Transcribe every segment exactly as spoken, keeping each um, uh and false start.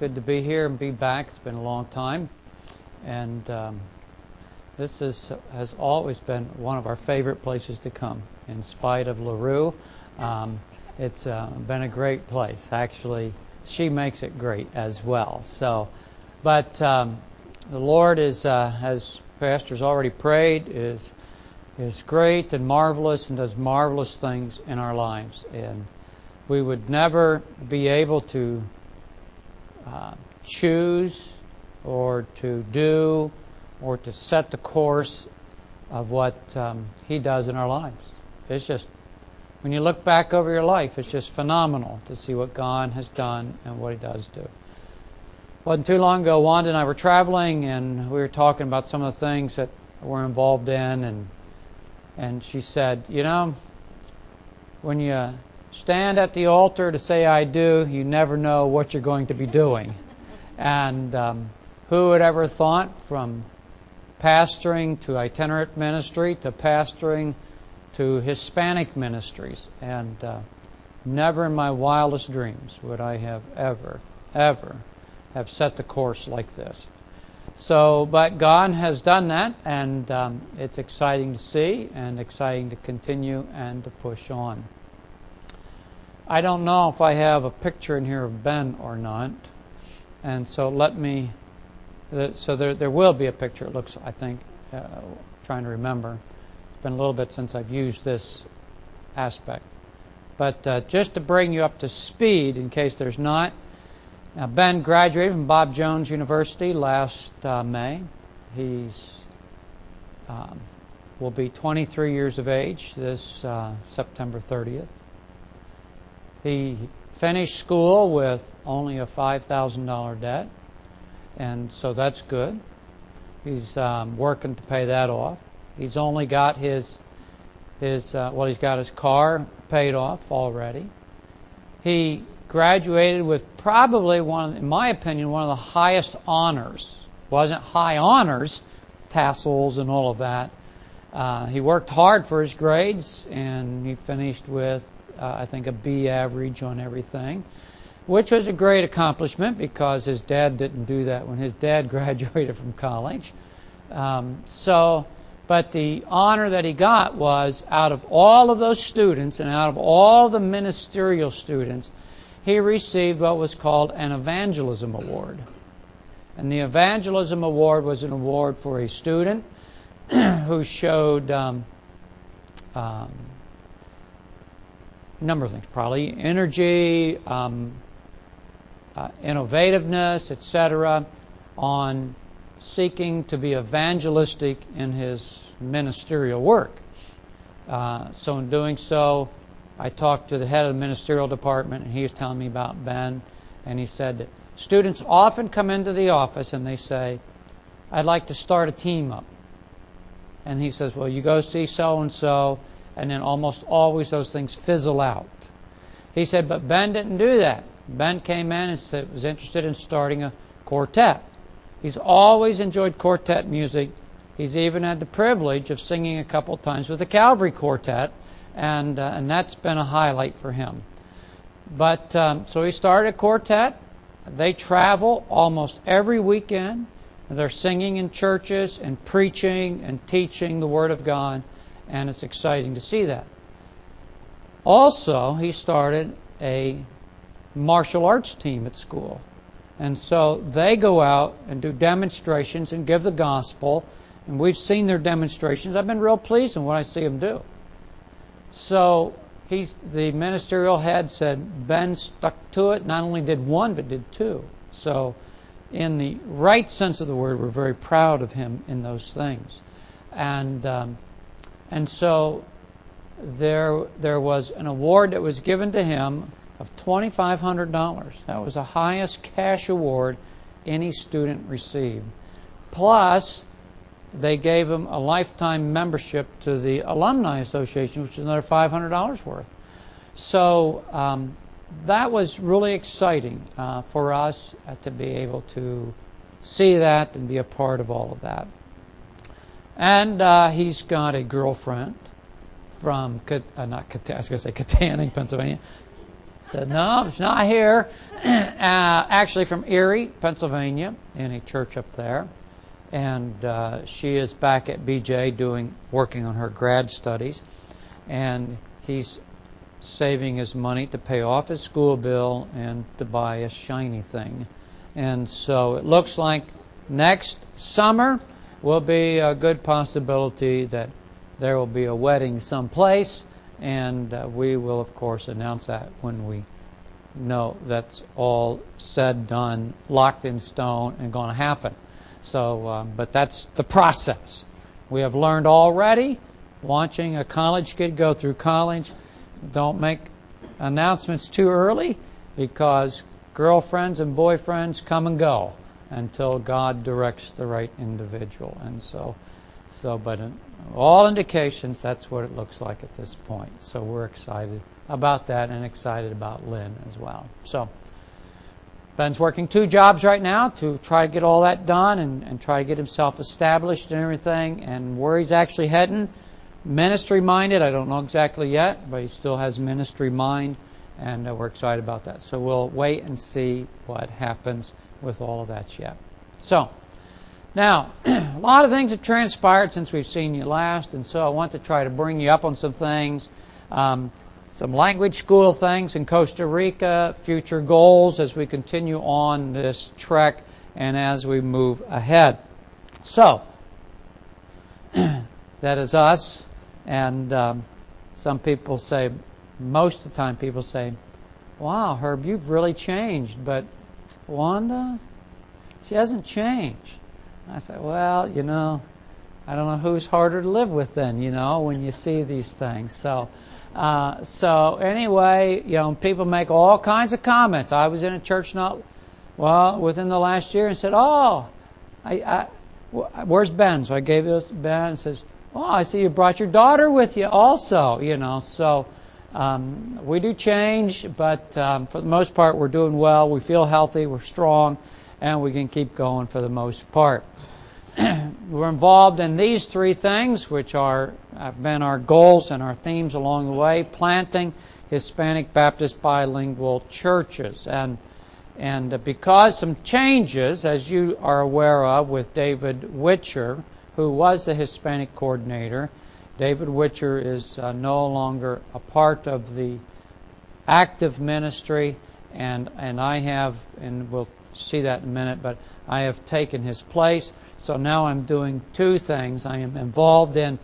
good to be here and be back. It's been a long time. And um, this is, has always been one of our favorite places to come. In spite of LaRue, um, it's uh, been a great place. Actually, she makes it great as well. So, but um, the Lord is, uh, as Pastor's already prayed, is is great and marvelous and does marvelous things in our lives. And we would never be able to uh, choose or to do or to set the course of what um, He does in our lives. It's just, when you look back over your life, it's just phenomenal to see what God has done and what He does do. Wasn't too long ago, Wanda and I were traveling, and we were talking about some of the things that we're involved in, and and she said, you know, when you stand at the altar to say I do, you never know what you're going to be doing. And um, who would ever thought, from pastoring to itinerant ministry to pastoring to Hispanic ministries, and uh, never in my wildest dreams would I have ever, ever have set the course like this. So, but God has done that, and um, it's exciting to see and exciting to continue and to push on. I don't know if I have a picture in here of Ben or not, and so let me, so there there will be a picture, it looks, I think, uh, trying to remember. It's been a little bit since I've used this aspect. But uh, just to bring you up to speed, in case there's not, now, Ben graduated from Bob Jones University last uh, May. He's um, will be twenty-three years of age this uh, September thirtieth. He finished school with only a five thousand dollars debt, and so that's good. He's um, working to pay that off. He's only got his his uh, well, he's got his car paid off already. He graduated with probably one, in my opinion, one of the highest honors. Wasn't high honors, tassels and all of that. Uh, he worked hard for his grades, and he finished with, uh, I think, a B average on everything, which was a great accomplishment because his dad didn't do that when his dad graduated from college. Um, so, but the honor that he got was, out of all of those students and out of all the ministerial students, he received what was called an evangelism award. And the evangelism award was an award for a student who showed um, um, a number of things, probably energy, um, uh, innovativeness, et cetera, on seeking to be evangelistic in his ministerial work. Uh, so in doing so, I talked to the head of the ministerial department, and he was telling me about Ben, and he said that students often come into the office and they say, I'd like to start a team up. And he says, well, you go see so-and-so, and then almost always those things fizzle out. He said, but Ben didn't do that. Ben came in and said, was interested in starting a quartet. He's always enjoyed quartet music. He's even had the privilege of singing a couple times with the Calvary Quartet, and uh, and that's been a highlight for him. But um, so he started a quartet. They travel almost every weekend. They're singing in churches and preaching and teaching the Word of God, and it's exciting to see that. Also, he started a martial arts team at school. And so they go out and do demonstrations and give the gospel, and we've seen their demonstrations. I've been real pleased with what I see them do. So he's the ministerial head said Ben stuck to it, not only did one, but did two. So in the right sense of the word, we're very proud of him in those things. And um, and so there there was an award that was given to him of twenty-five hundred dollars. That was the highest cash award any student received. Plus, they gave him a lifetime membership to the Alumni Association, which is another five hundred dollars worth. So um, that was really exciting uh, for us uh, to be able to see that and be a part of all of that. And uh, he's got a girlfriend from, uh, not Cat- I was going to say Katanning, Pennsylvania, said, no, it's not here. uh, actually from Erie, Pennsylvania, in a church up there. And uh, she is back at B J doing working on her grad studies. And he's saving his money to pay off his school bill and to buy a shiny thing. And so it looks like next summer will be a good possibility that there will be a wedding someplace, and uh, we will, of course, announce that when we know that's all said, done, locked in stone, and going to happen. So, um, but that's the process. We have learned already, watching a college kid go through college, don't make announcements too early, because girlfriends and boyfriends come and go until God directs the right individual. And so, so, but in all indications, that's what it looks like at this point. So we're excited about that and excited about Lynn as well. So Ben's working two jobs right now to try to get all that done and, and try to get himself established and everything. And where he's actually heading, ministry-minded, I don't know exactly yet, but he still has ministry mind, and uh, we're excited about that. So we'll wait and see what happens with all of that yet. So, now, a lot of things have transpired since we've seen you last, and so I want to try to bring you up on some things, um, some language school things in Costa Rica, future goals as we continue on this trek and as we move ahead. So, that is us, and um, some people say, most of the time people say, wow, Herb, you've really changed, but Wanda, she hasn't changed. I said, well, you know, I don't know who's harder to live with then, you know, when you see these things. So, uh, so anyway, you know, people make all kinds of comments. I was in a church not, well, within the last year and said, oh, I, I, where's Ben? So I gave this Ben and says, oh, I see you brought your daughter with you also, you know. So um, we do change, but um, for the most part, we're doing well. We feel healthy, we're strong, and we can keep going for the most part. We're involved in these three things, which are have been our goals and our themes along the way: planting Hispanic Baptist bilingual churches. And and because some changes, as you are aware of, with David Witcher, who was the Hispanic coordinator. David Witcher is uh, no longer a part of the active ministry, and and I have, and we'll see that in a minute, but I have taken his place. So now I'm doing two things. I am involved in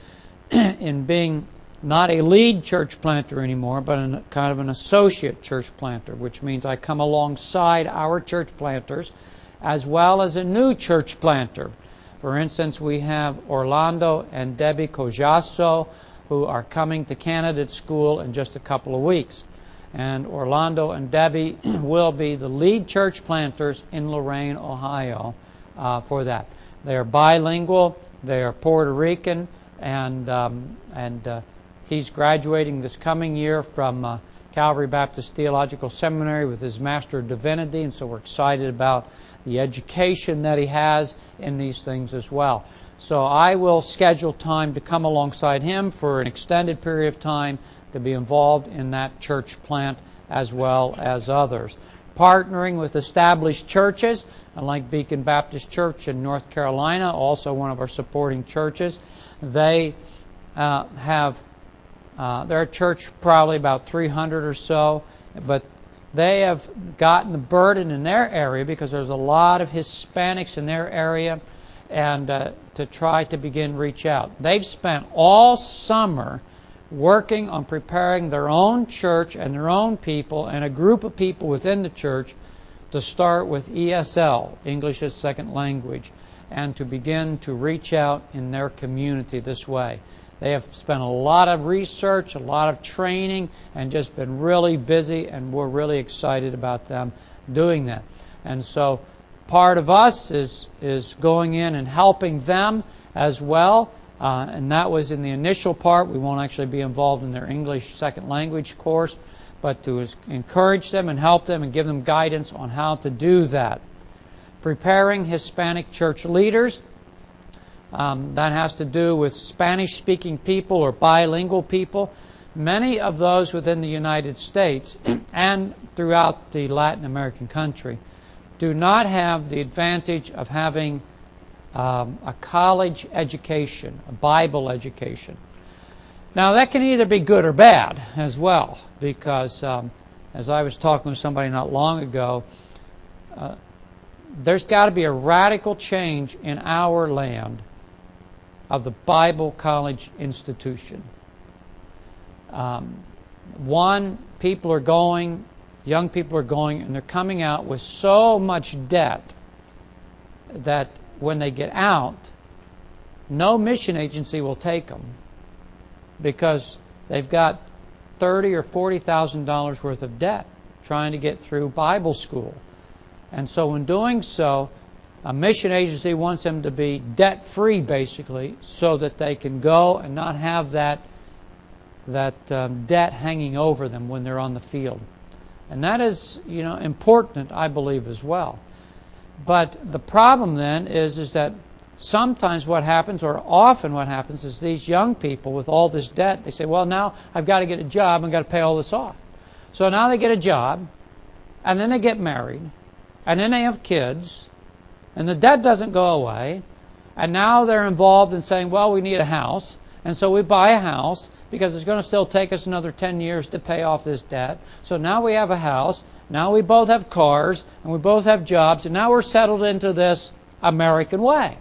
in being not a lead church planter anymore, but an, kind of an associate church planter, which means I come alongside our church planters as well as a new church planter. For instance, we have Orlando and Debbie Cojasso, who are coming to candidate school in just a couple of weeks. And Orlando and Debbie will be the lead church planters in Lorain, Ohio, uh, for that. They are bilingual, they are Puerto Rican, and um, and uh, he's graduating this coming year from uh, Calvary Baptist Theological Seminary with his Master of Divinity, and so we're excited about the education that he has in these things as well. So I will schedule time to come alongside him for an extended period of time to be involved in that church plant as well as others. Partnering with established churches, like Beacon Baptist Church in North Carolina, also one of our supporting churches. They uh, have, uh, they're a church probably about three hundred or so, but they have gotten the burden in their area because there's a lot of Hispanics in their area, and uh, to try to begin reach out. They've spent all summer working on preparing their own church and their own people and a group of people within the church to start with E S L, English as Second Language, and to begin to reach out in their community this way. They have spent a lot of research, a lot of training, and just been really busy, and we're really excited about them doing that. And so part of us is is going in and helping them as well, uh, and that was in the initial part. We won't actually be involved in their English Second Language course, but to encourage them and help them and give them guidance on how to do that. Preparing Hispanic church leaders. Um, that has to do with Spanish-speaking people or bilingual people many of those within the United States and throughout the Latin American country do not have the advantage of having um, a college education, a Bible education. Now, that can either be good or bad as well, because um, as I was talking with somebody not long ago, uh, there's got to be a radical change in our land of the Bible college institution. Um, one, people are going, young people are going, and they're coming out with so much debt that when they get out, no mission agency will take them because they've got thirty or forty thousand dollars worth of debt trying to get through Bible school. And so in doing so, a mission agency wants them to be debt-free, basically, so that they can go and not have that that um, debt hanging over them when they're on the field. And that is, you know, important, I believe, as well. But the problem then is, is that sometimes what happens, or often what happens, is these young people with all this debt, they say, well, now I've got to get a job, I've got to pay all this off. So now they get a job, and then they get married, and then they have kids, and the debt doesn't go away, and now they're involved in saying, well, we need a house, and so we buy a house because it's going to still take us another ten years to pay off this debt. So now we have a house, now we both have cars, and we both have jobs, and now we're settled into this American way.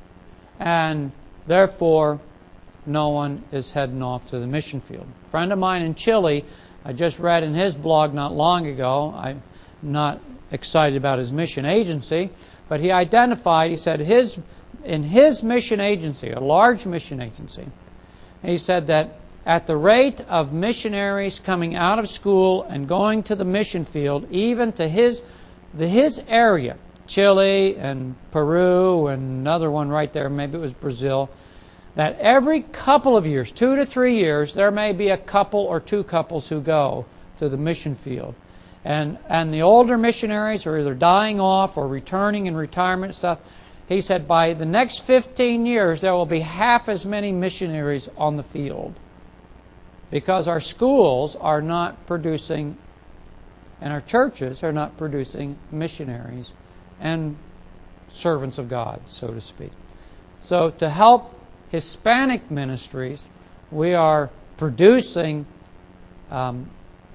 And therefore, no one is heading off to the mission field. A friend of mine in Chile, I just read in his blog not long ago, I'm not excited about his mission agency, but he identified, he said his in his mission agency, a large mission agency, he said that at the rate of missionaries coming out of school and going to the mission field, even to his the his area, Chile and Peru and another one right there, maybe it was Brazil, that every couple of years, two to three years, there may be a couple or two couples who go to the mission field. And and the older missionaries are either dying off or returning in retirement stuff. He said by the next fifteen years, there will be half as many missionaries on the field because our schools are not producing, and our churches are not producing missionaries and servants of God, so to speak. So to help Hispanic ministries, we are producing um,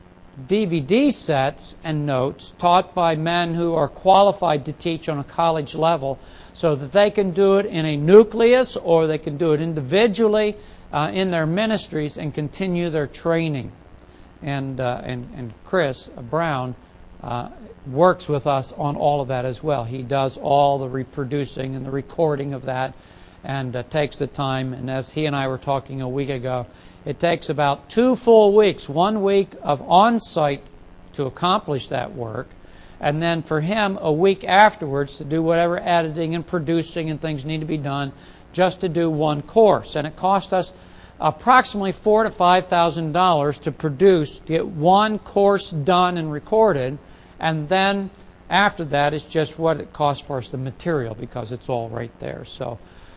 D V D sets and notes taught by men who are qualified to teach on a college level so that they can do it in a nucleus or they can do it individually uh, in their ministries and continue their training. And, uh, and, and Chris Brown uh, works with us on all of that as well. He does all the reproducing and the recording of that and uh, takes the time. And as he and I were talking a week ago, it takes about two full weeks, one week of on-site to accomplish that work, and then for him a week afterwards to do whatever editing and producing and things need to be done just to do one course. And it cost us approximately four to five thousand dollars to produce, to get one course done and recorded, and then after that it's just what it costs for us, the material, because it's all right there. So.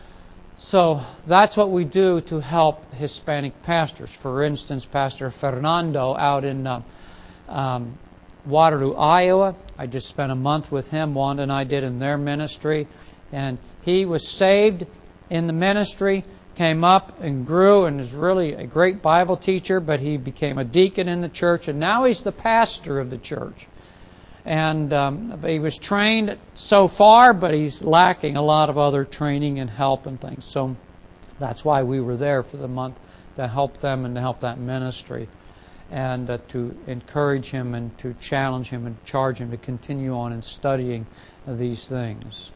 So that's what we do to help Hispanic pastors. For instance, Pastor Fernando out in uh, um, Waterloo, Iowa, I just spent a month with him, Wanda and I did, in their ministry. And he was saved in the ministry, came up and grew and is really a great Bible teacher, but he became a deacon in the church, and now he's the pastor of the church. And um, he was trained so far, but he's lacking a lot of other training and help and things. So that's why we were there for the month, to help them and to help that ministry, and uh, to encourage him and to challenge him and charge him to continue on in studying these things.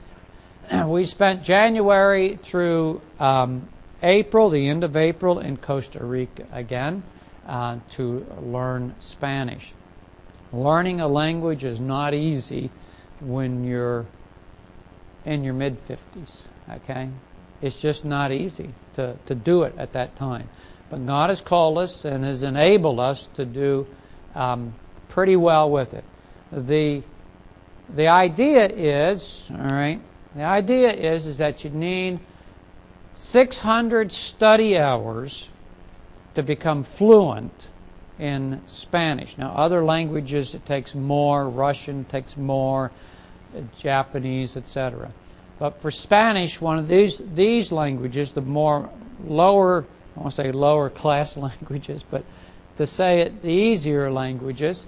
We spent January through um, April, the end of April, in Costa Rica again uh, to learn Spanish. Learning a language is not easy when you're in your mid-fifties, okay? It's just not easy to, to do it at that time. But God has called us and has enabled us to do um, pretty well with it. The, the idea is, all right, the idea is, is that you need six hundred study hours to become fluent in Spanish. Now, other languages, it takes more. Russian takes more, Japanese, et cetera. But for Spanish, one of these these languages, the more lower, I want to say lower class languages, but to say it, the easier languages,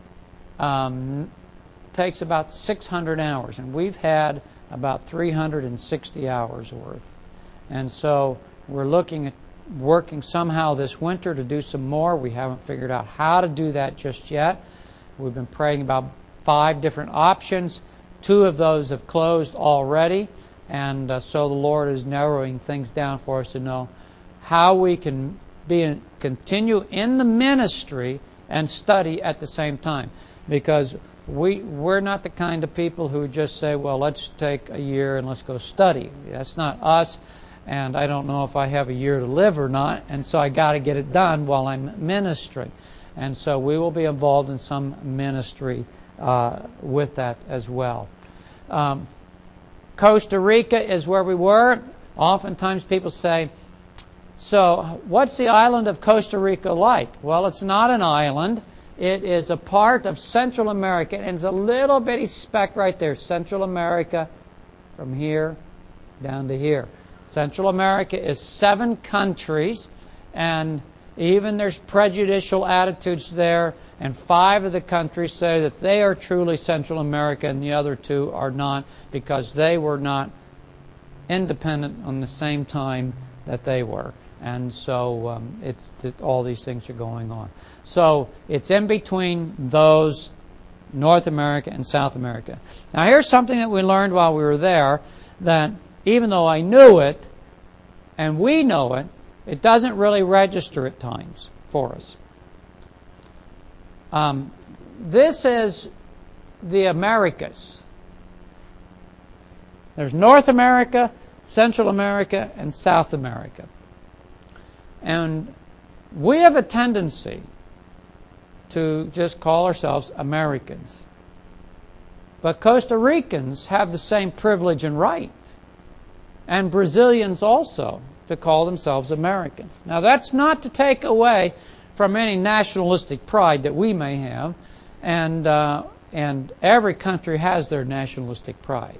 um, takes about six hundred hours, and we've had about three hundred sixty hours worth. And so we're looking at working somehow this winter to do some more. We haven't figured out how to do that just yet. We've been praying about five different options. Two of those have closed already, and uh, so the Lord is narrowing things down for us to know how we can be in, continue in the ministry and study at the same time. Because we, we're not the kind of people who just say, well, let's take a year and let's go study. That's not us, and I don't know if I have a year to live or not, and so I got to get it done while I'm ministering. And so we will be involved in some ministry uh, with that as well. Um, Costa Rica is where we were. Oftentimes people say, so what's the island of Costa Rica like? Well, it's not an island. It is a part of Central America, and it's a little bitty speck right there. Central America from here down to here. Central America is seven countries, and even there's prejudicial attitudes there, and five of the countries say that they are truly Central America and the other two are not, because they were not independent on the same time that they were. And so um, it's it, all these things are going on. So it's in between those, North America and South America. Now here's something that we learned while we were there, that even though I knew it, and we know it, it doesn't really register at times for us. Um, this is the Americas. There's North America, Central America, and South America. And we have a tendency to just call ourselves Americans. But Costa Ricans have the same privilege and right, and Brazilians also, to call themselves Americans. Now, that's not to take away from any nationalistic pride that we may have, and uh, and every country has their nationalistic pride.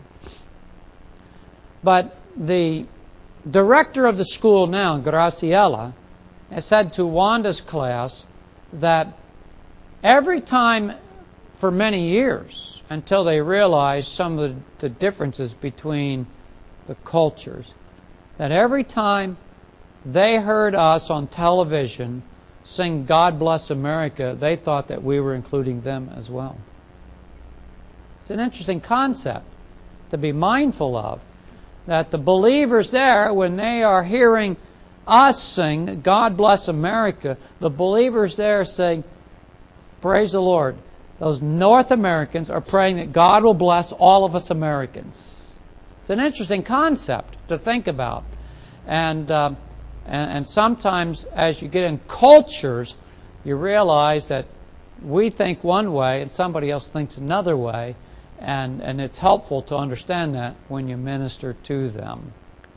But the director of the school now, Graciela, has said to Wanda's class that every time for many years, until they realized some of the, the differences between the cultures, that every time they heard us on television sing God Bless America, they thought that we were including them as well. It's an interesting concept to be mindful of, that the believers there, when they are hearing us sing God Bless America, the believers there are saying, praise the Lord. Those North Americans are praying that God will bless all of us Americans. It's an interesting concept to think about. And, uh, and, and sometimes as you get in cultures, you realize that we think one way and somebody else thinks another way. And, and it's helpful to understand that when you minister to them.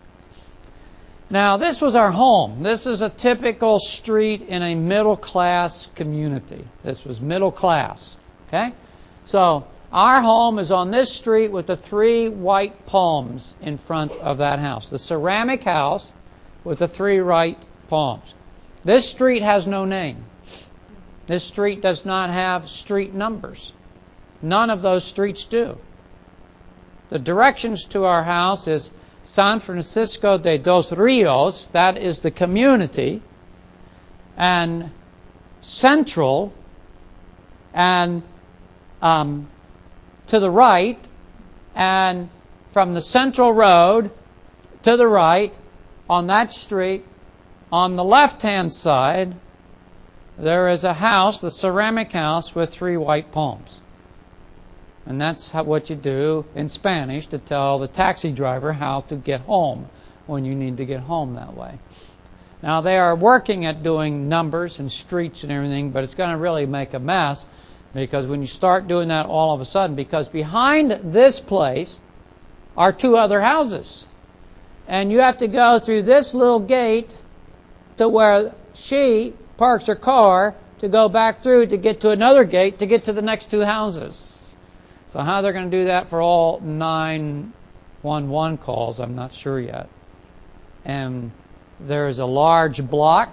Now, this was our home. This is a typical street in a middle-class community. This was middle class. Okay? So, our home is on this street with the three white palms in front of that house. The ceramic house with the three white palms. This street has no name. This street does not have street numbers. None of those streets do. The directions to our house is San Francisco de Dos Rios, that is the community, and Central, and um, to the right, and from the Central Road to the right, on that street, on the left-hand side, there is a house, the ceramic house, with three white palms. And that's how, what you do in Spanish to tell the taxi driver how to get home when you need to get home that way. Now, they are working at doing numbers and streets and everything, but it's going to really make a mess, because when you start doing that all of a sudden, because behind this place are two other houses. And you have to go through this little gate to where she parks her car to go back through to get to another gate to get to the next two houses. So how they're going to do that for all nine one one calls, I'm not sure yet. And there's a large block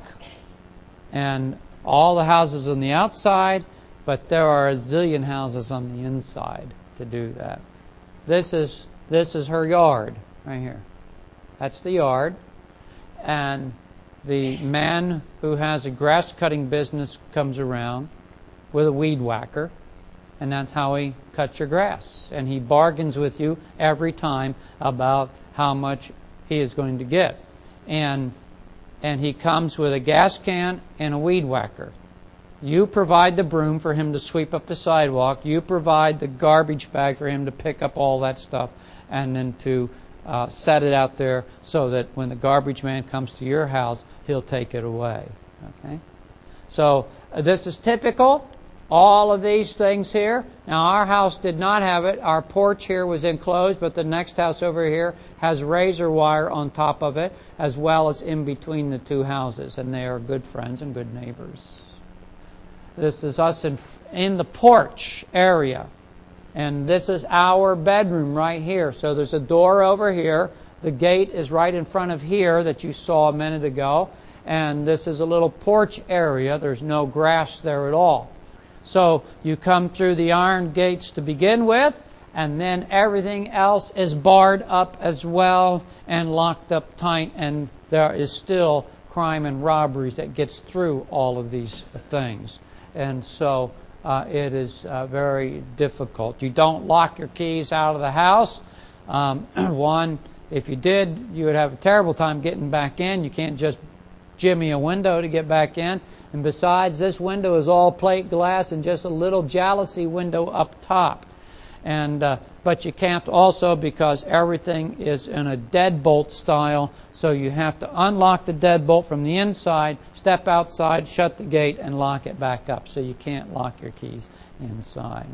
and all the houses on the outside, but there are a zillion houses on the inside to do that. This is this is her yard right here. That's the yard. And the man who has a grass cutting business comes around with a weed whacker, and that's how he cuts your grass. And he bargains with you every time about how much he is going to get. And and he comes with a gas can and a weed whacker. You provide the broom for him to sweep up the sidewalk. You provide the garbage bag for him to pick up all that stuff and then to uh, set it out there so that when the garbage man comes to your house, he'll take it away. Okay? So uh, this is typical. All of these things here. Now our house did not have it. Our porch here was enclosed, but the next house over here has razor wire on top of it, as well as in between the two houses, and they are good friends and good neighbors. This is us in, in the porch area. And this is our bedroom right here. So there's a door over here. The gate is right in front of here that you saw a minute ago. And this is a little porch area. There's no grass there at all. So you come through the iron gates to begin with, and then everything else is barred up as well and locked up tight, and there is still crime and robberies that gets through all of these things. And so uh, it is uh, very difficult. You don't lock your keys out of the house. Um, one, if you did, you would have a terrible time getting back in. You can't just jimmy a window to get back in. And besides, this window is all plate glass and just a little jalousie window up top. And uh, but you can't also because everything is in a deadbolt style, so you have to unlock the deadbolt from the inside, step outside, shut the gate, and lock it back up. So you can't lock your keys inside.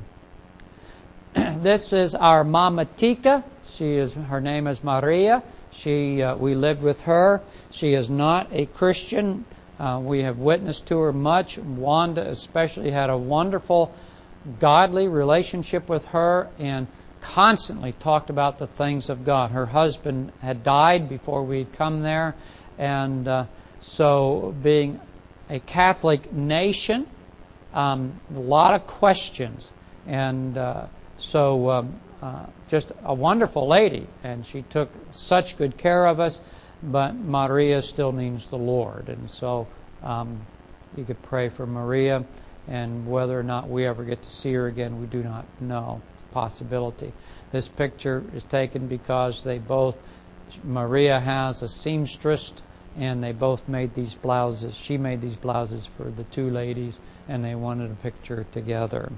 This is our Mama Tika. She is her name is Maria. She uh, we lived with her. She is not a Christian. Uh, we have witnessed to her much. Wanda especially had a wonderful godly relationship with her and constantly talked about the things of God. Her husband had died before we'd come there, and uh, so being a Catholic nation, um, a lot of questions, and uh, so um, uh, just a wonderful lady, and she took such good care of us, but Maria still needs the Lord, and so um, you could pray for Maria. And whether or not we ever get to see her again, we do not know. It's a possibility. This picture is taken because they both, Maria has a seamstress, and they both made these blouses. She made these blouses for the two ladies, and they wanted a picture together.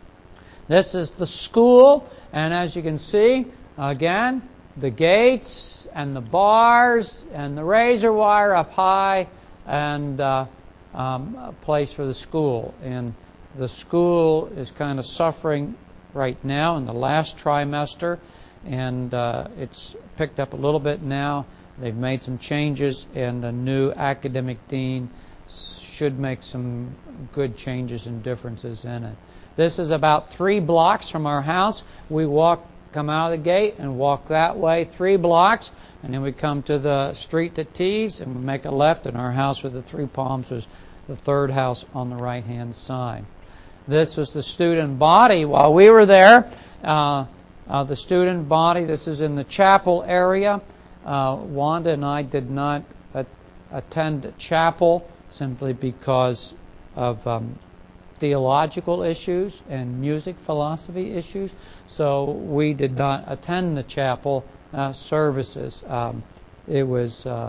This is the school, and as you can see, again, the gates and the bars and the razor wire up high, and uh, Um, a place for the school. And the school is kind of suffering right now in the last trimester, and uh, it's picked up a little bit now. They've made some changes, and the new academic dean should make some good changes and differences in it. This is about three blocks from our house. We walk, come out of the gate and walk that way three blocks, and then we come to the street that tees, and we make a left, and our house with the three palms was the third house on the right-hand side. This was the student body while we were there. Uh, uh, the student body, this is in the chapel area. Uh, Wanda and I did not a- attend chapel simply because of um, theological issues and music philosophy issues. So we did not attend the chapel uh, services. Um, it was uh,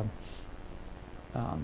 um,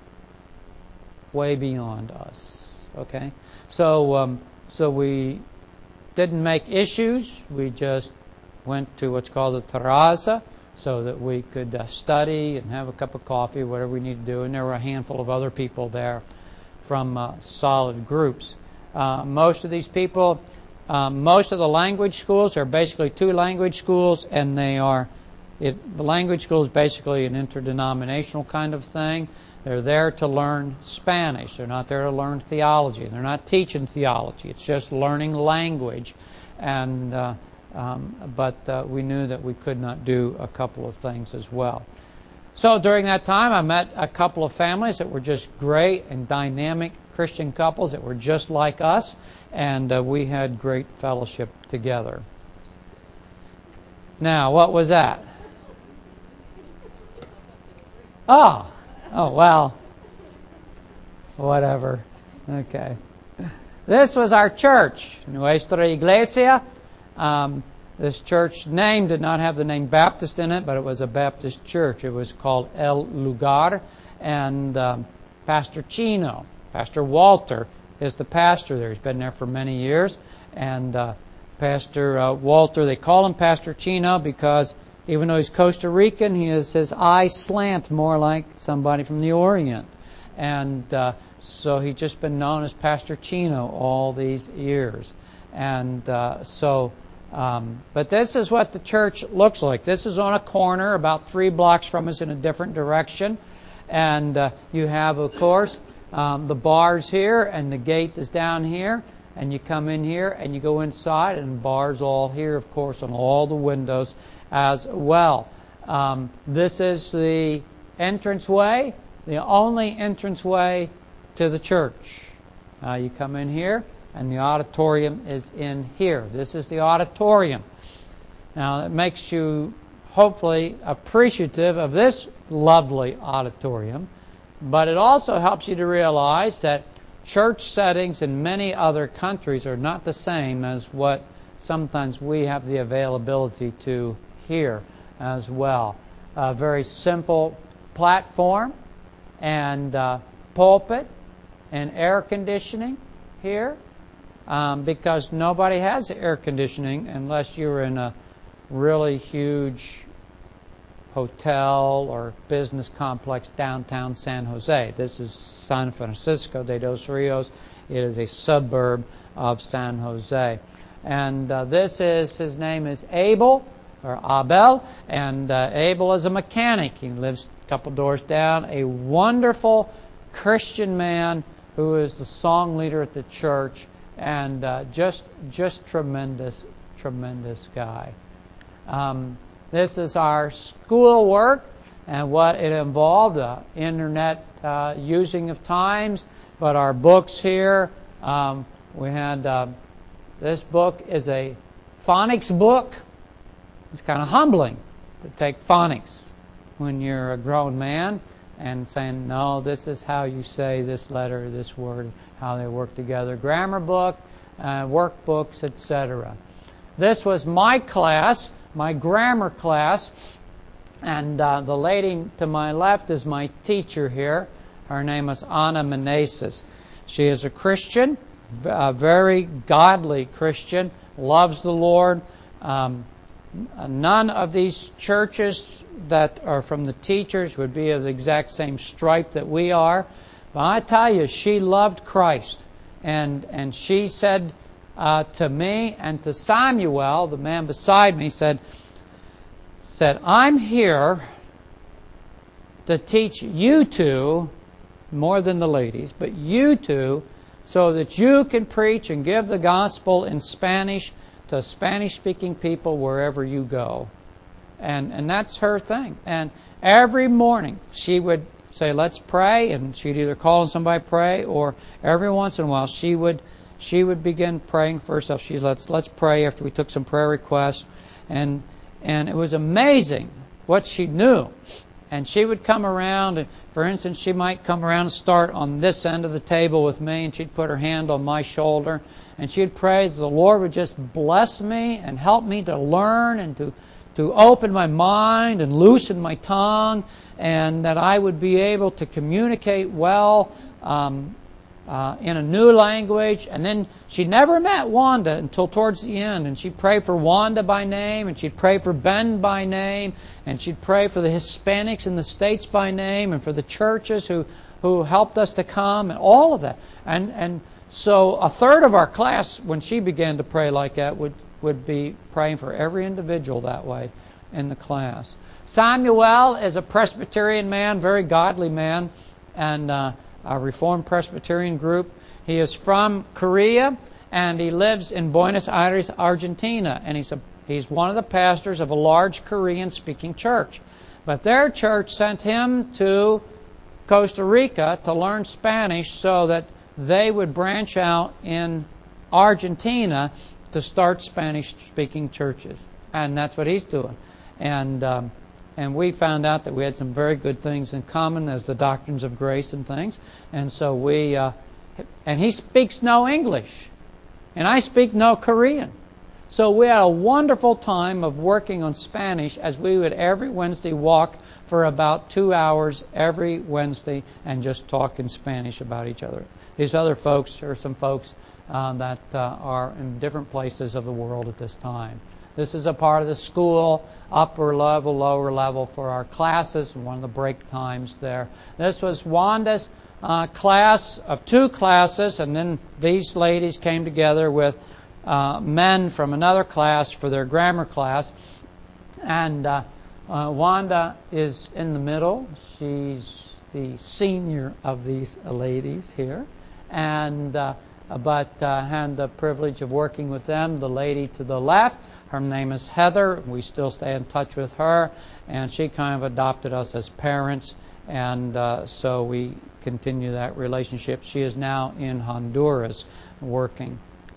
way beyond us. Okay, so um, so we didn't make issues. We just went to what's called the terraza, so that we could uh, study and have a cup of coffee, whatever we need to do. And there were a handful of other people there from uh, solid groups. Uh, most of these people, uh, most of the language schools are basically two language schools, and they are. It, the language school is basically an interdenominational kind of thing. They're there to learn Spanish. They're not there to learn theology. They're not teaching theology. It's just learning language. And uh, um, but uh, we knew that we could not do a couple of things as well. So during that time, I met a couple of families that were just great and dynamic Christian couples that were just like us, and uh, we had great fellowship together. Now, what was that? Oh, oh, well, whatever. Okay. This was our church, Nuestra Iglesia. Um, this church name did not have the name Baptist in it, but it was a Baptist church. It was called El Lugar, and um, Pastor Chino, Pastor Walter, is the pastor there. He's been there for many years, and uh, Pastor uh, Walter, they call him Pastor Chino because even though he's Costa Rican, he has his eyes slant more like somebody from the Orient. And uh, so he's just been known as Pastor Chino all these years. And uh, so, um, but this is what the church looks like. This is on a corner about three blocks from us in a different direction. And uh, you have, of course, um, the bars here, and the gate is down here. And you come in here, and you go inside, and bars all here, of course, on all the windows as well. Um, this is the entranceway, the only entranceway to the church. Uh, you come in here, and the auditorium is in here. This is the auditorium. Now, it makes you hopefully appreciative of this lovely auditorium, but it also helps you to realize that church settings in many other countries are not the same as what sometimes we have the availability to here as well. A very simple platform and uh, pulpit and air conditioning here um, because nobody has air conditioning unless you're in a really huge hotel or business complex downtown San Jose. This is San Francisco de los Rios. It is a suburb of San Jose. And uh, this is, his name is Abel, or Abel, and uh, Abel is a mechanic. He lives a couple doors down. A wonderful Christian man who is the song leader at the church, and uh, just just tremendous, tremendous guy. Um, this is our school work and what it involved, uh, internet uh, using of times, but our books here, um, we had, uh, this book is a phonics book. It's kind of humbling to take phonics when you're a grown man and saying, no, this is how you say this letter, this word, how they work together. Grammar book, uh, workbooks, et cetera. This was my class, my grammar class, and uh, the lady to my left is my teacher here. Her name is Anna Meneses. She is a Christian, a very godly Christian, loves the Lord. Um, none of these churches that are from the teachers would be of the exact same stripe that we are. But I tell you, she loved Christ. And, and she said uh, to me and to Samuel, the man beside me, said, said, I'm here to teach you two, more than the ladies, but you two, so that you can preach and give the gospel in Spanish to Spanish-speaking people wherever you go. And and that's her thing. And every morning she would say, let's pray, and she'd either call on somebody to pray, or every once in a while she would she would begin praying for herself. She let's let's pray after we took some prayer requests, and and it was amazing what she knew. And she would come around, and for instance, she might come around and start on this end of the table with me, and she'd put her hand on my shoulder, and she'd pray that the Lord would just bless me and help me to learn and to, to open my mind and loosen my tongue, and that I would be able to communicate well um, uh, in a new language. And then she never met Wanda until towards the end, and she'd pray for Wanda by name, and she'd pray for Ben by name, and she'd pray for the Hispanics in the States by name, and for the churches who, who helped us to come, and all of that. And and so a third of our class, when she began to pray like that, would, would be praying for every individual that way in the class. Samuel is a Presbyterian man, very godly man, and uh, a Reformed Presbyterian group. He is from Korea, and he lives in Buenos Aires, Argentina, and he's a, he's one of the pastors of a large Korean-speaking church. But their church sent him to Costa Rica to learn Spanish so that they would branch out in Argentina to start Spanish-speaking churches. And that's what he's doing. And um, and we found out that we had some very good things in common as the doctrines of grace and things. And so we, uh, and he speaks no English. And I speak no Korean. So we had a wonderful time of working on Spanish as we would every Wednesday walk for about two hours every Wednesday and just talk in Spanish about each other. These other folks are some folks uh, that uh, are in different places of the world at this time. This is a part of the school, upper level, lower level for our classes, one of the break times there. This was Wanda's uh, class of two classes, and then these ladies came together with uh, men from another class for their grammar class. And uh, uh, Wanda is in the middle. She's the senior of these ladies here. And uh, but uh, had the privilege of working with them. The lady to the left, her name is Heather. We still stay in touch with her, and she kind of adopted us as parents, and uh, so we continue that relationship. She is now in Honduras working.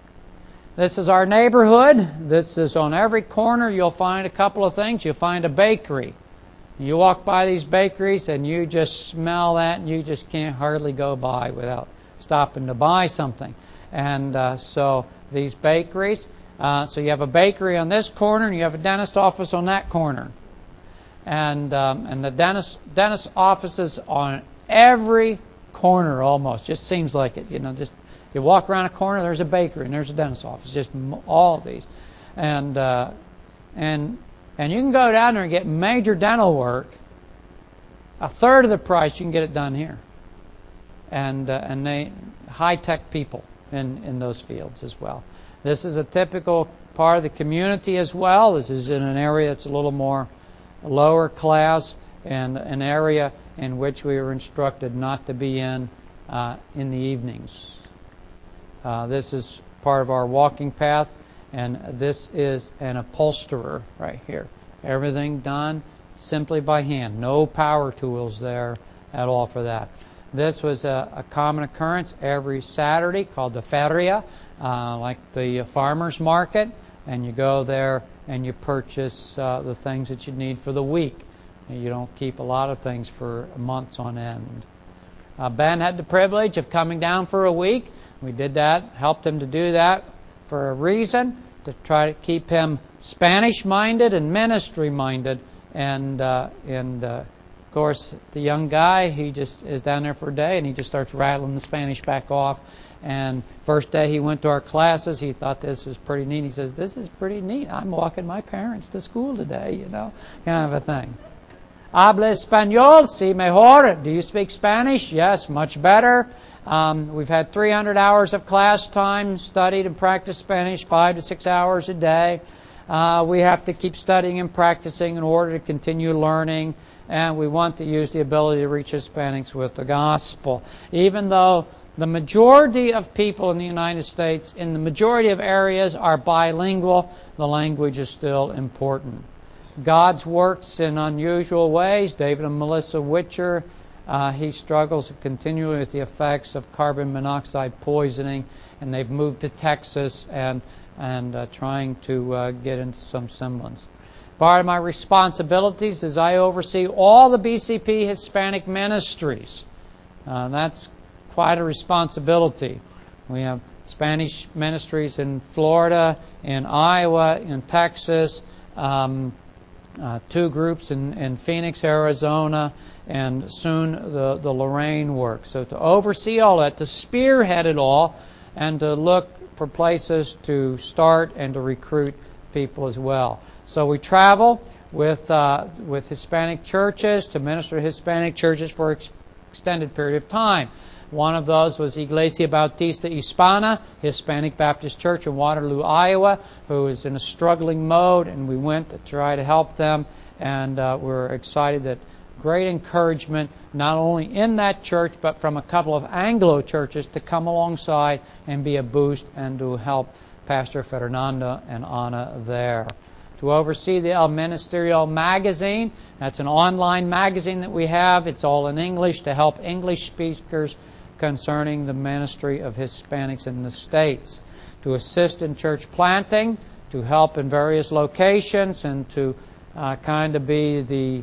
This is our neighborhood. This is on every corner. You'll find a couple of things. You'll find a bakery. You walk by these bakeries, and you just smell that, and you just can't hardly go by without stopping to buy something. And uh, so these bakeries, uh, so you have a bakery on this corner, and you have a dentist office on that corner. And um, and the dentist dentist offices on every corner almost. Just seems like it, you know, just you walk around a corner, there's a bakery, and there's a dentist office. Just all of these. And uh, and and you can go down there and get major dental work. A third of the price, you can get it done here. And uh, and they high-tech people in, in those fields as well. This is a typical part of the community as well. This is in an area that's a little more lower class and an area in which we were instructed not to be in uh, in the evenings. Uh, this is part of our walking path, and this is an upholsterer right here. Everything done simply by hand. No power tools there at all for that. This was a, a common occurrence every Saturday called the feria, uh, like the farmer's market, and you go there and you purchase uh, the things that you need for the week. And you don't keep a lot of things for months on end. Uh, Ben had the privilege of coming down for a week. We did that, helped him to do that for a reason, to try to keep him Spanish-minded and ministry-minded. And, uh, and uh, of course, the young guy, he just is down there for a day, and he just starts rattling the Spanish back off. And first day he went to our classes, he thought this was pretty neat. He says, "This is pretty neat. I'm walking my parents to school today," you know, kind of a thing. Habla español? Sí, mejor. Do you speak Spanish? Yes, much better. Um, we've had three hundred hours of class time, studied and practiced Spanish, five to six hours a day. Uh, we have to keep studying and practicing in order to continue learning, and we want to use the ability to reach Hispanics with the gospel. Even though the majority of people in the United States, in the majority of areas, are bilingual, the language is still important. God works in unusual ways. David and Melissa Witcher, uh, he struggles continually with the effects of carbon monoxide poisoning, and they've moved to Texas and and uh, trying to uh, get into some semblance. Part of my responsibilities is I oversee all the B C P Hispanic ministries. Uh, that's quite a responsibility. We have Spanish ministries in Florida, in Iowa, in Texas, um, uh, two groups in, in Phoenix, Arizona, and soon the, the Lorraine work. So to oversee all that, to spearhead it all, and to look for places to start and to recruit people as well. So we travel with uh, with Hispanic churches to minister to Hispanic churches for an ex- extended period of time. One of those was Iglesia Bautista Hispana, Hispanic Baptist Church in Waterloo, Iowa, who is in a struggling mode, and we went to try to help them, and uh, we're excited that great encouragement, not only in that church, but from a couple of Anglo churches to come alongside and be a boost and to help Pastor Fernando and Anna there. To oversee the El Ministerio magazine, that's an online magazine that we have. It's all in English to help English speakers concerning the ministry of Hispanics in the States. To assist in church planting, to help in various locations, and to uh, kind of be the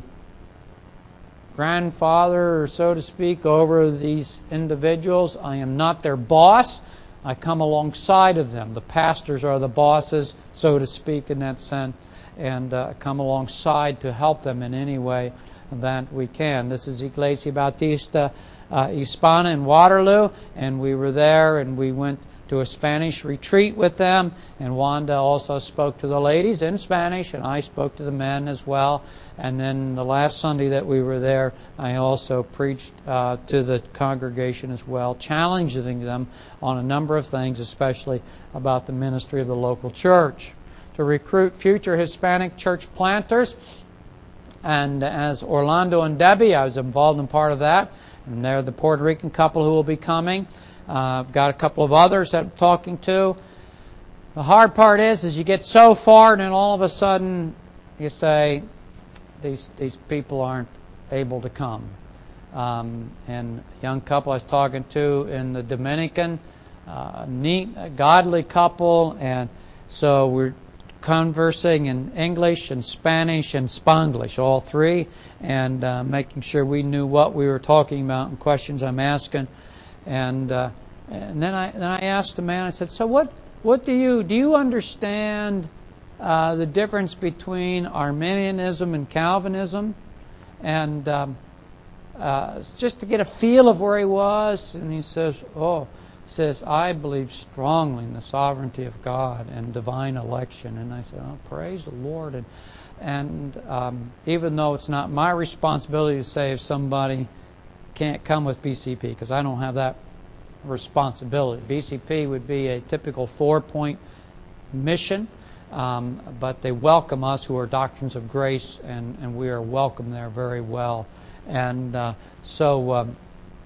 grandfather, so to speak, over these individuals. I am not their boss. I come alongside of them. The pastors are the bosses, so to speak, in that sense, and uh, come alongside to help them in any way that we can. This is Iglesia Bautista uh, Hispana in Waterloo, and we were there, and we went to a Spanish retreat with them, and Wanda also spoke to the ladies in Spanish, and I spoke to the men as well. And then the last Sunday that we were there, I also preached uh, to the congregation as well, challenging them on a number of things, especially about the ministry of the local church. To recruit future Hispanic church planters, and as Orlando and Debbie, I was involved in part of that, and they're the Puerto Rican couple who will be coming. Uh, I've got a couple of others that I'm talking to. The hard part is, is you get so far, and then all of a sudden you say, these these people aren't able to come. Um, and a young couple I was talking to in the Dominican, uh, neat, godly couple, and so we're conversing in English and Spanish and Spanglish, all three, and uh, making sure we knew what we were talking about and questions I'm asking. And uh, and then I then I asked the man. I said, "So what what do you do? You understand uh, the difference between Arminianism and Calvinism?" And um, uh, just to get a feel of where he was, and he says, "Oh." Says, I believe strongly in the sovereignty of God and divine election. And I said, oh, praise the Lord. And, and um, even though it's not my responsibility to say if somebody can't come with B C P, because I don't have that responsibility. B C P would be a typical four-point mission, um, but they welcome us who are doctrines of grace, and, and we are welcome there very well. And uh, so... Um,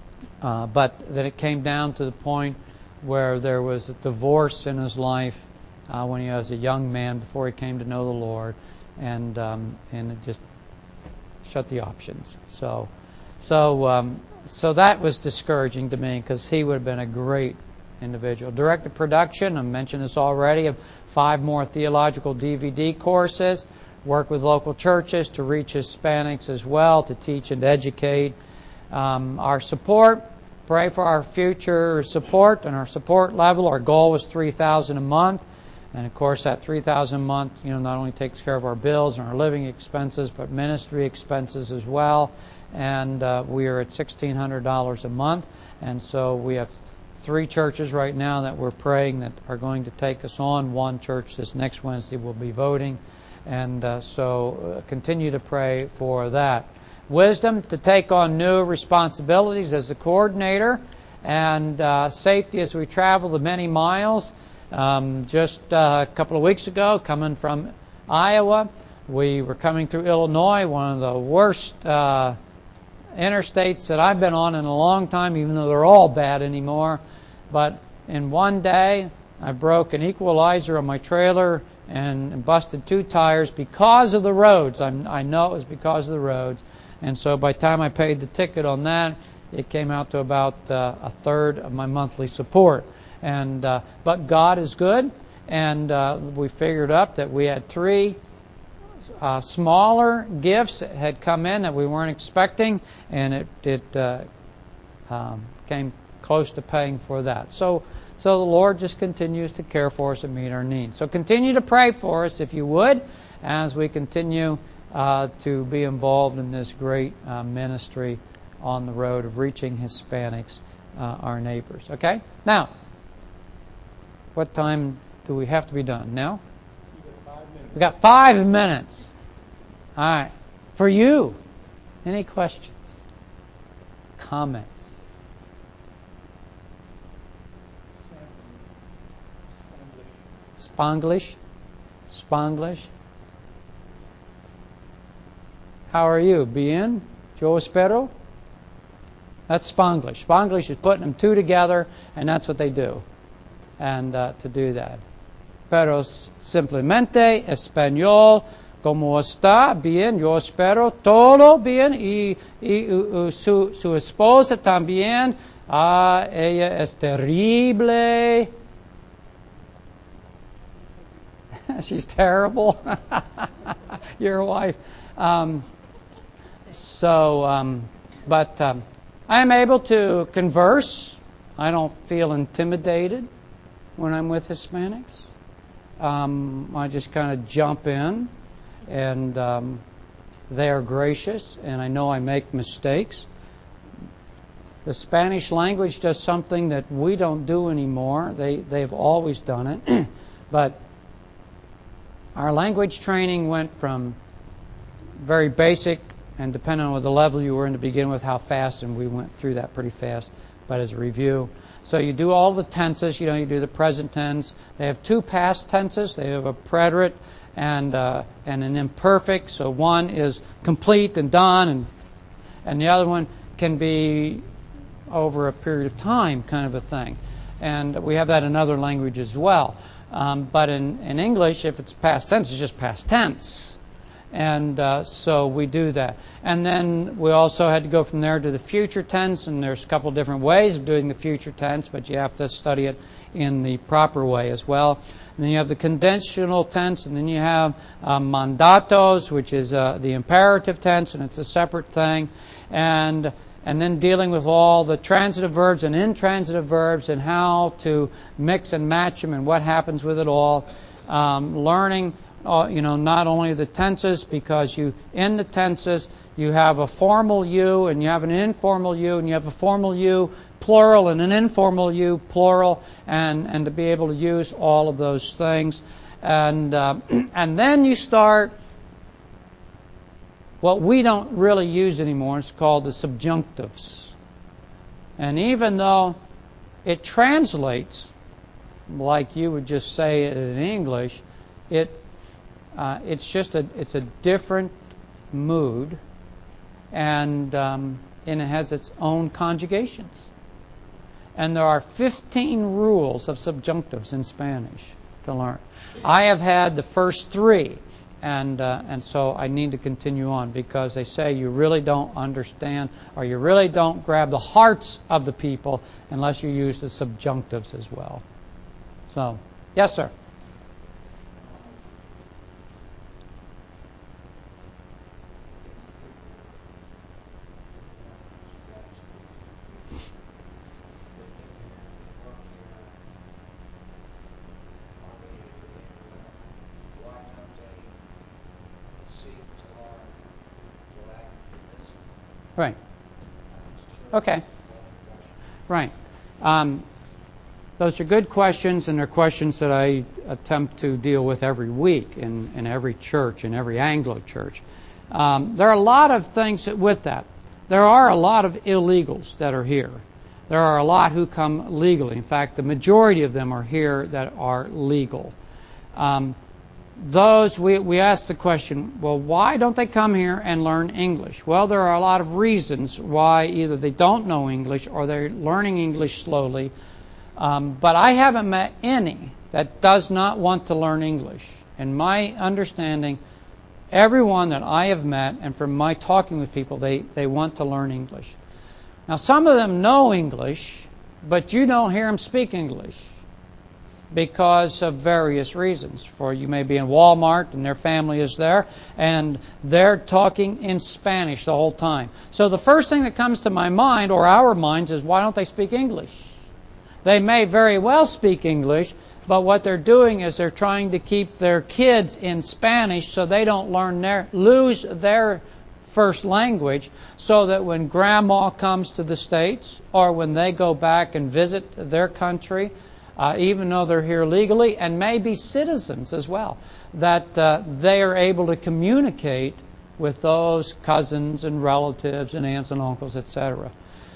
Uh, but then it came down to the point where there was a divorce in his life uh, when he was a young man before he came to know the Lord, and um, and it just shut the options. So, so um, so that was discouraging to me because he would have been a great individual. Directed production, I mentioned this already, of five more theological D V D courses. Work with local churches to reach Hispanics as well, to teach and educate. Um, our support, pray for our future support and our support level. Our goal was three thousand dollars a month, and of course that three thousand dollars a month, you know, not only takes care of our bills and our living expenses, but ministry expenses as well. And uh, we are at sixteen hundred dollars a month, and so we have three churches right now that we're praying that are going to take us on. One church this next Wednesday will be voting, and uh, so uh, continue to pray for that. Wisdom to take on new responsibilities as the coordinator, and uh, safety as we travel the many miles. Um, just uh, a couple of weeks ago, coming from Iowa, we were coming through Illinois, one of the worst uh, interstates that I've been on in a long time, even though they're all bad anymore. But in one day, I broke an equalizer on my trailer and busted two tires because of the roads. I'm, I know it was because of the roads. And so by the time I paid the ticket on that, it came out to about uh, a third of my monthly support. And uh, but God is good, and uh, we figured up that we had three uh, smaller gifts that had come in that we weren't expecting, and it it uh, um, came close to paying for that. So so the Lord just continues to care for us and meet our needs. So continue to pray for us, if you would, as we continue Uh, to be involved in this great uh, ministry on the road of reaching Hispanics, uh, our neighbors. Okay? Now, what time do we have to be done? Now? We got five minutes. All right. For you, any questions? Comments? Spanglish? Spanglish? How are you? Bien? Yo espero. That's Spanglish. Spanglish is putting them two together, and that's what they do. And uh, to do that. Pero simplemente español, como está, bien, yo espero, todo bien, y, y uh, su, su esposa también, ah, ella es terrible. She's terrible. Your wife. Um, so, um, but um, I am able to converse. I don't feel intimidated when I'm with Hispanics. Um, I just kind of jump in, and um, they are gracious, and I know I make mistakes. The Spanish language does something that we don't do anymore. They, they've always done it. But our language training went from very basic, and depending on the level you were in to begin with, how fast, and we went through that pretty fast, but as a review. So you do all the tenses, you know, you do the present tense. They have two past tenses. They have a preterite and uh, and an imperfect. So one is complete and done, and and the other one can be over a period of time kind of a thing. And we have that in other languages as well. Um, but in, in English, if it's past tense, it's just past tense. And uh, so we do that. And then we also had to go from there to the future tense, and there's a couple different ways of doing the future tense, but you have to study it in the proper way as well. And then you have the conditional tense, and then you have uh, mandatos, which is uh, the imperative tense, and it's a separate thing. And and then dealing with all the transitive verbs and intransitive verbs and how to mix and match them and what happens with it all. Um, learning Uh, you know, not only the tenses, because you, in the tenses, you have a formal you, and you have an informal you, and you have a formal you plural and an informal you plural, and, and to be able to use all of those things. And, uh, and then you start what we don't really use anymore. It's called the subjunctives. And even though it translates like you would just say it in English, it Uh, it's just a it's a different mood, and um, and it has its own conjugations. And there are fifteen rules of subjunctives in Spanish to learn. I have had the first three, and uh, and so I need to continue on, because they say you really don't understand, or you really don't grab the hearts of the people unless you use the subjunctives as well. So, yes, sir. Right. Okay. Right. Um, those are good questions, and they're questions that I attempt to deal with every week in, in every church, in every Anglo church. Um, there are a lot of things with that. There are a lot of illegals that are here. There are a lot who come legally. In fact, the majority of them are here that are legal. Um, Those, we, we ask the question, well, why don't they come here and learn English? Well, there are a lot of reasons why either they don't know English or they're learning English slowly. Um, but I haven't met any that does not want to learn English. In my understanding, everyone that I have met, and from my talking with people, they, they want to learn English. Now, some of them know English, but you don't hear them speak English, because of various reasons. For you may be in Walmart and their family is there, and they're talking in Spanish the whole time. So the first thing that comes to my mind, or our minds, is why don't they speak English? They may very well speak English, but what they're doing is they're trying to keep their kids in Spanish so they don't learn their, lose their first language, so that when grandma comes to the States, or when they go back and visit their country, Uh, even though they're here legally, and may be citizens as well, that uh, they are able to communicate with those cousins and relatives and aunts and uncles, et cetera.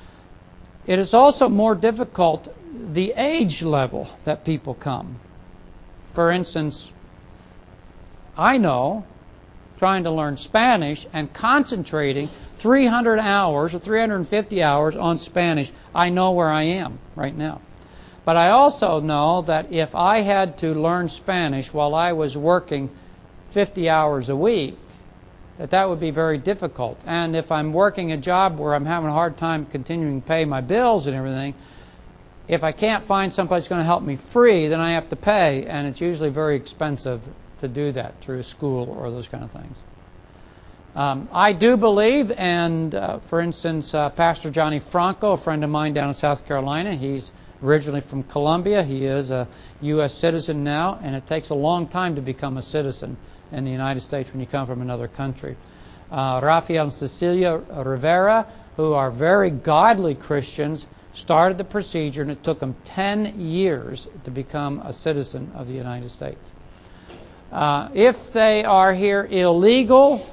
It is also more difficult, the age level that people come. For instance, I know trying to learn Spanish and concentrating three hundred hours or three hundred fifty hours on Spanish, I know where I am right now. But I also know that if I had to learn Spanish while I was working fifty hours a week, that that would be very difficult. And if I'm working a job where I'm having a hard time continuing to pay my bills and everything, if I can't find somebody who's going to help me free, then I have to pay, and it's usually very expensive to do that through school or those kind of things. Um, I do believe, and uh, for instance, uh, Pastor Johnny Franco, a friend of mine down in South Carolina, he's originally from Colombia. He is a U S citizen now, and it takes a long time to become a citizen in the United States when you come from another country. Uh, Rafael and Cecilia Rivera, who are very godly Christians, started the procedure, and it took them ten years to become a citizen of the United States. Uh, if they are here illegal,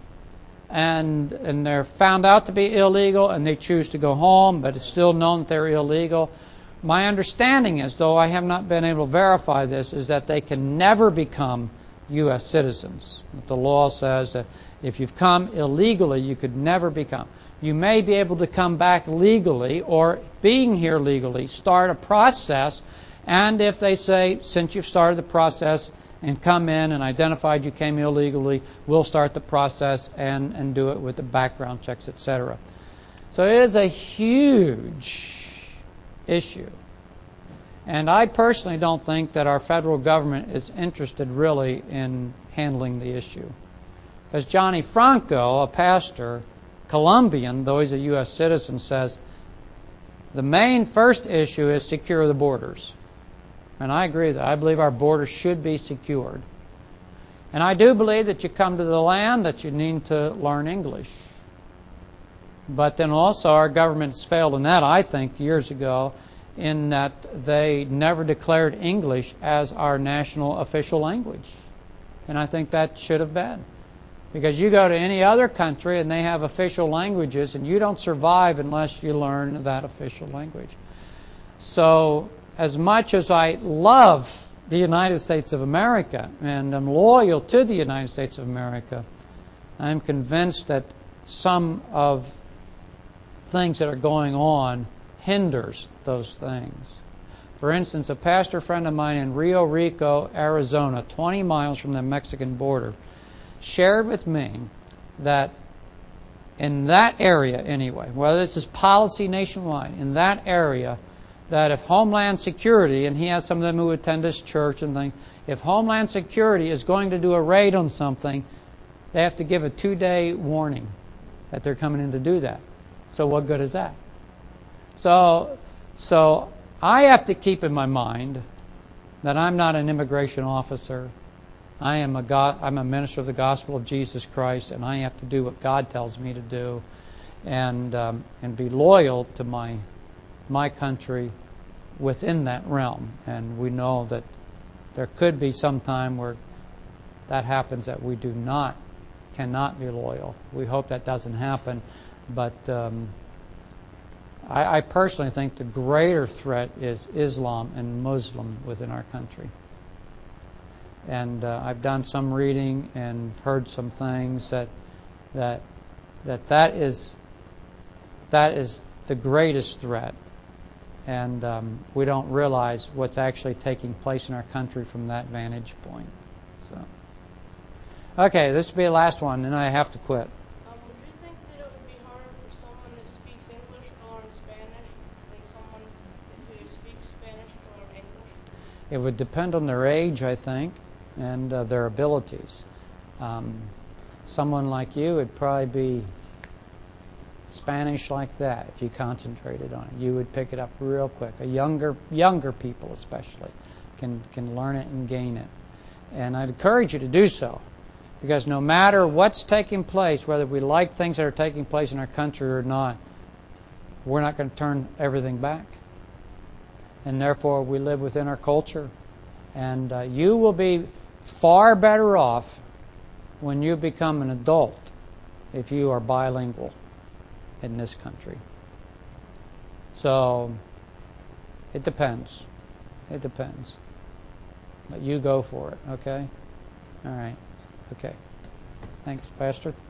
and and they're found out to be illegal, and they choose to go home, but it's still known that they're illegal, my understanding is, though I have not been able to verify this, is that they can never become U S citizens. The law says that if you've come illegally, you could never become. You may be able to come back legally, or being here legally, start a process, and if they say, since you've started the process and come in and identified you came illegally, we'll start the process and, and do it with the background checks, et cetera. So it is a huge issue. And I personally don't think that our federal government is interested really in handling the issue. Because Johnny Franco, a pastor, Colombian, though he's a U S citizen, says the main first issue is secure the borders. And I agree with that. I believe our borders should be secured. And I do believe that you come to the land that you need to learn English. But then also our government's failed in that, I think, years ago, in that they never declared English as our national official language. And I think that should have been. Because you go to any other country and they have official languages, and you don't survive unless you learn that official language. So as much as I love the United States of America and I'm loyal to the United States of America, I'm convinced that some of things that are going on hinders those things. For instance, a pastor friend of mine in Rio Rico, Arizona, twenty miles from the Mexican border, shared with me that in that area anyway, whether this is policy nationwide, in that area, that if Homeland Security, and he has some of them who attend his church and things, if Homeland Security is going to do a raid on something, they have to give a two-day warning that they're coming in to do that. So what good is that? So, so I have to keep in my mind that I'm not an immigration officer. I am a God, I'm a minister of the gospel of Jesus Christ, and I have to do what God tells me to do, and um, and be loyal to my my country within that realm. And we know that there could be some time where that happens, that we do not, cannot be loyal. We hope that doesn't happen, but um, I, I personally think the greater threat is Islam and Muslim within our country. And uh, I've done some reading and heard some things that that that that is that is the greatest threat, and um, we don't realize what's actually taking place in our country from that vantage point. So, okay, this will be the last one, and I have to quit. Um, would you think that it would be harder for someone that speaks English to learn Spanish than someone who speaks Spanish to learn English? It would depend on their age, I think, and uh, their abilities. Um, someone like you would probably be Spanish like that if you concentrated on it. You would pick it up real quick. A younger younger people especially can can learn it and gain it. And I'd encourage you to do so, because no matter what's taking place, whether we like things that are taking place in our country or not, we're not going to turn everything back. And therefore we live within our culture. And uh, you will be far better off when you become an adult if you are bilingual in this country. So it depends. It depends. But you go for it, okay? All right. Okay. Thanks, Pastor.